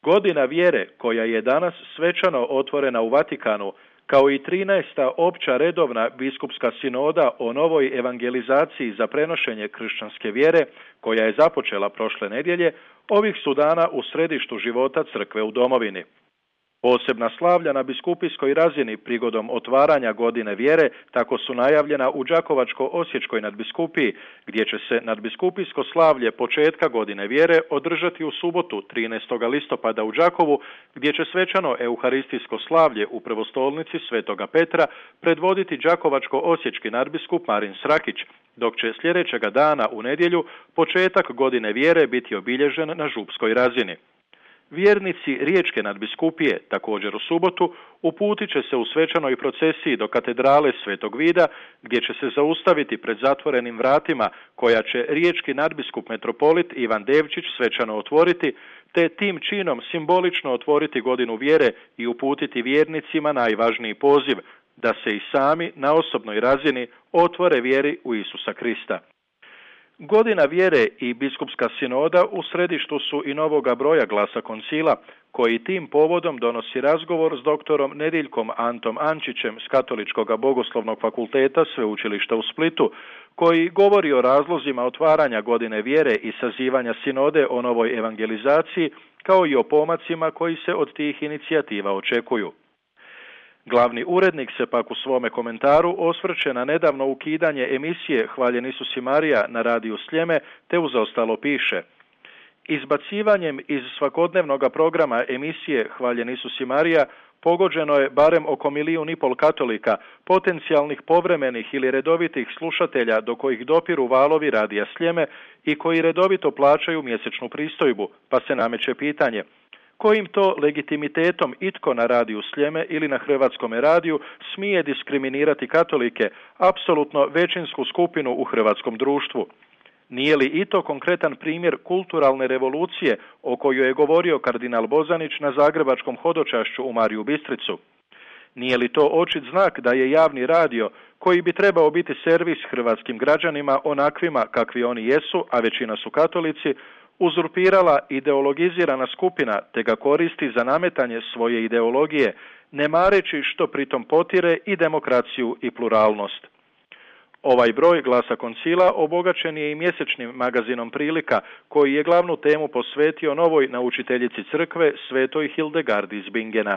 Godina vjere, koja je danas svečano otvorena u Vatikanu, kao i 13. opća redovna biskupska sinoda o novoj evangelizaciji za prenošenje kršćanske vjere, koja je započela prošle nedjelje, ovih su dana u središtu života crkve u domovini. Posebna slavlja na biskupijskoj razini prigodom otvaranja godine vjere tako su najavljena u Đakovačko-osječkoj nadbiskupiji, gdje će se nadbiskupijsko slavlje početka godine vjere održati u subotu 13. listopada u Đakovu, gdje će svečano euharistijsko slavlje u prvostolnici Svetoga Petra predvoditi Đakovačko-osječki nadbiskup Marin Srakić, dok će sljedećega dana u nedjelju početak godine vjere biti obilježen na župskoj razini. Vjernici Riječke nadbiskupije, također u subotu, uputit će se u svečanoj procesiji do katedrale Svetog Vida, gdje će se zaustaviti pred zatvorenim vratima koja će riječki nadbiskup metropolit Ivan Devčić svečano otvoriti, te tim činom simbolično otvoriti godinu vjere i uputiti vjernicima najvažniji poziv, da se i sami na osobnoj razini otvore vjeri u Isusa Krista. Godina vjere i biskupska sinoda u središtu su i novoga broja Glasa koncila, koji tim povodom donosi razgovor s doktorom Nediljkom Antom Ančićem s Katoličkog bogoslovnog fakulteta Sveučilišta u Splitu, koji govori o razlozima otvaranja godine vjere i sazivanja sinode o novoj evangelizaciji, kao i o pomacima koji se od tih inicijativa očekuju. Glavni urednik se pak u svome komentaru osvrće na nedavno ukidanje emisije Hvaljen Isus i Marija na radiju Sljeme, te uzaostalo piše: izbacivanjem iz svakodnevnog programa emisije Hvaljen Isus i Marija pogođeno je barem oko 1,5 milijuna katolika, potencijalnih povremenih ili redovitih slušatelja do kojih dopiru valovi radija Sljeme i koji redovito plaćaju mjesečnu pristojbu, pa se nameće pitanje: kojim to legitimitetom itko na radiju Sljeme ili na Hrvatskome radiju smije diskriminirati katolike, apsolutno većinsku skupinu u hrvatskom društvu? Nije li i to konkretan primjer kulturalne revolucije o kojoj je govorio kardinal Bozanić na zagrebačkom hodočašću u Mariju Bistricu? Nije li to očit znak da je javni radio, koji bi trebao biti servis hrvatskim građanima onakvima kakvi oni jesu, a većina su katolici, uzurpirala ideologizirana skupina te ga koristi za nametanje svoje ideologije, ne mareći što pritom potire i demokraciju i pluralnost? Ovaj broj Glasa koncila obogaćen je i mjesečnim magazinom Prilika, koji je glavnu temu posvetio novoj naučiteljici crkve Svetoj Hildegardi iz Bingena.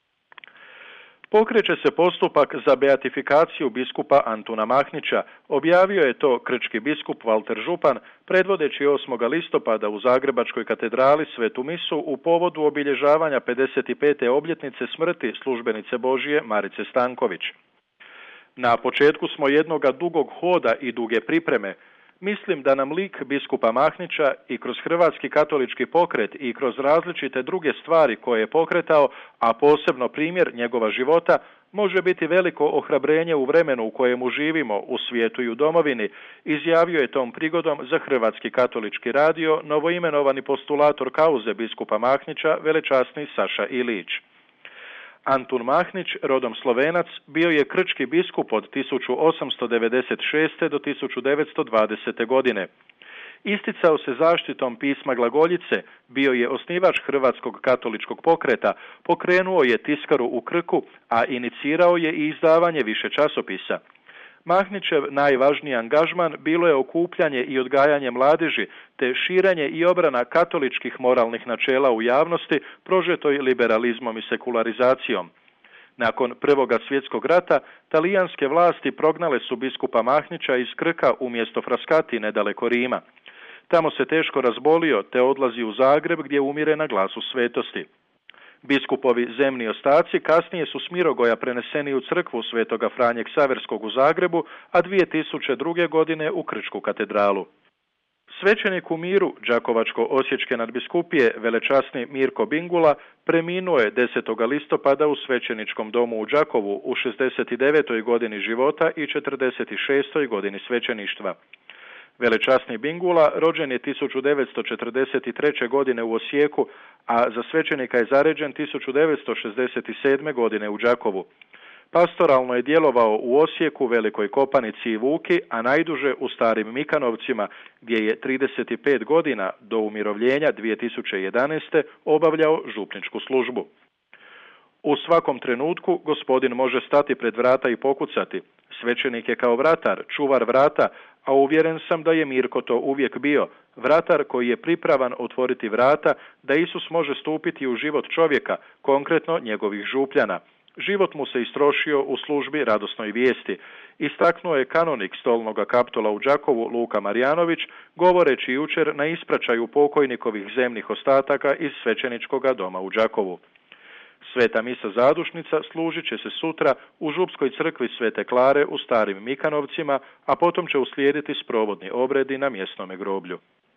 Pokreće se postupak za beatifikaciju biskupa Antuna Mahnića, objavio je to krčki biskup Valter Župan, predvodeći 8. listopada u Zagrebačkoj katedrali Svetu misu u povodu obilježavanja 55. obljetnice smrti službenice Božije Marice Stanković. Na početku smo jednoga dugog hoda i duge pripreme. Mislim da nam lik biskupa Mahnića i kroz Hrvatski katolički pokret i kroz različite druge stvari koje je pokretao, a posebno primjer njegova života, može biti veliko ohrabrenje u vremenu u kojemu živimo u svijetu i u domovini, izjavio je tom prigodom za Hrvatski katolički radio novoimenovani postulator kauze biskupa Mahnića, velečasni Saša Ilić. Antun Mahnić, rodom Slovenac, bio je krčki biskup od 1896. do 1920. godine. Isticao se zaštitom pisma glagoljice, bio je osnivač Hrvatskog katoličkog pokreta, pokrenuo je tiskaru u Krku, a inicirao je i izdavanje više časopisa. Mahnićev najvažniji angažman bilo je okupljanje i odgajanje mladeži, te širenje i obrana katoličkih moralnih načela u javnosti, prožetoj liberalizmom i sekularizacijom. Nakon Prvoga svjetskog rata, talijanske vlasti prognale su biskupa Mahnića iz Krka u mjesto Frascati nedaleko Rima. Tamo se teško razbolio, te odlazi u Zagreb gdje umire na Glasu svetosti. Biskupovi zemni ostaci kasnije su s Mirogoja preneseni u crkvu Svetoga Franje Ksaverskog u Zagrebu, a 2002. godine u Krčku katedralu. Svećenik u miru Đakovačko-osječke nadbiskupije velečasni Mirko Bingula preminuo je 10. listopada u svećeničkom domu u Đakovu u 69. godini života i 46. godini svećeništva. Velečasni Bingula rođen je 1943. godine u Osijeku, a za svećenika je zaređen 1967. godine u Đakovu. Pastoralno je djelovao u Osijeku, Velikoj Kopanici i Vuki, a najduže u Starim Mikanovcima, gdje je 35 godina do umirovljenja 2011. obavljao župničku službu. U svakom trenutku gospodin može stati pred vrata i pokucati. Svećenik je kao vratar, čuvar vrata, a uvjeren sam da je Mirko to uvijek bio, vratar koji je pripravan otvoriti vrata da Isus može stupiti u život čovjeka, konkretno njegovih župljana. Život mu se istrošio u službi radosnoj vijesti, istaknuo je kanonik Stolnoga Kaptola u Đakovu Luka Marjanović, govoreći jučer na ispraćaju pokojnikovih zemnih ostataka iz svećeničkoga doma u Đakovu. Sveta misa zadušnica služit će se sutra u Župskoj crkvi Svete Klare u Starim Mikanovcima, a potom će uslijediti sprovodni obredi na mjesnome groblju.